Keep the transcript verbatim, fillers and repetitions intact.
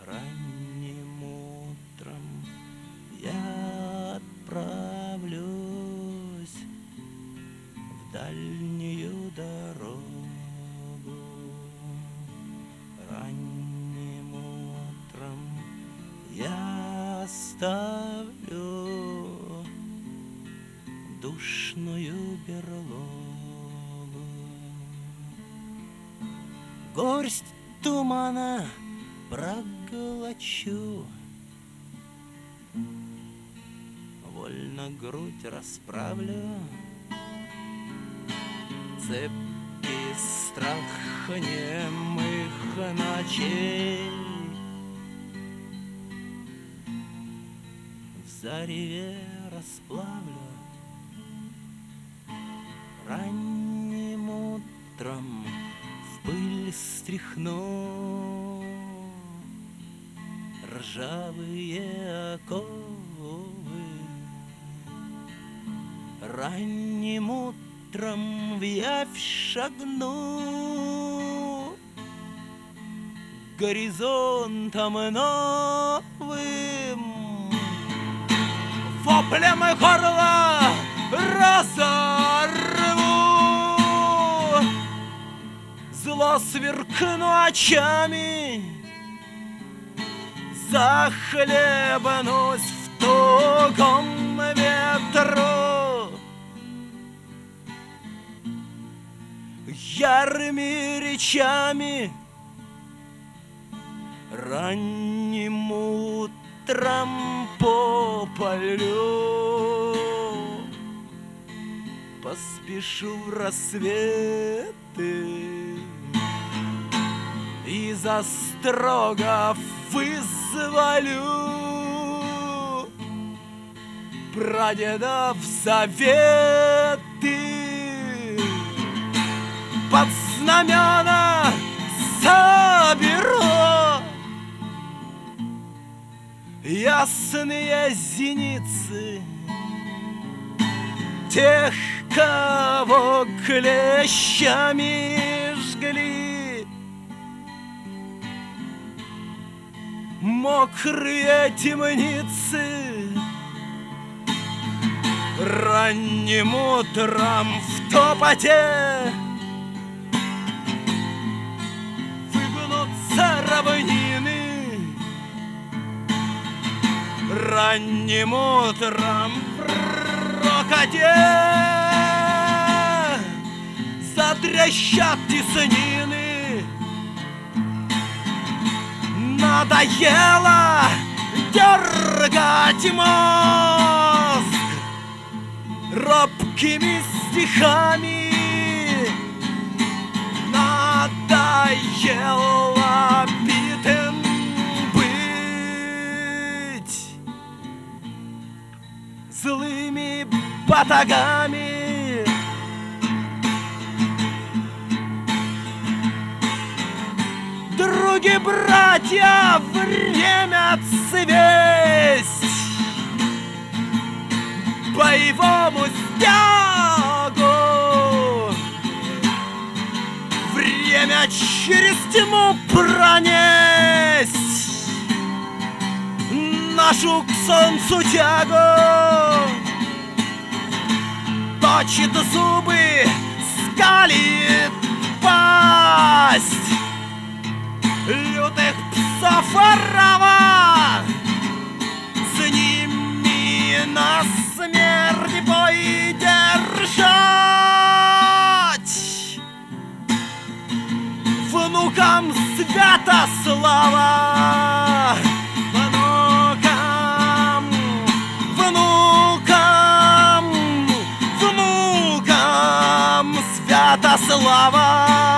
Ранним утром я отправлюсь в дальнюю дорогу. Ранним утром я оставлю душную берлогу. Горсть тумана проглочу, вольно грудь расправлю, цепкий страх немых ночей в зареве расплавлю. Ранним утром в пыль стряхну ржавые оковы. Ранним утром в явь шагну горизонтом новым. Воплем горло разорву, зло сверкну очами, захлебнусь в тугом ветру. Ярыми речами ранним утром по полю поспешу в рассветы и за острогов вызволю прадедов заветы, под знамена соберу ясные зеницы тех, кого клещами жгли. Мокрые темницы ранним утром в топоте выгнутся равнины. Ранним утром в рокоте затрещат теснины. Надоело дергать мозг робкими стихами. Надоело битым быть злыми батагами. Други, братья, время цвесть боевому стягу. Время через тьму пронесть нашу к солнцу тягу. Точит зубы, скалит пасть лютых псов орава. С ними на смерть бой держать. Внукам Святослава, внукам, внукам, внукам Святослава.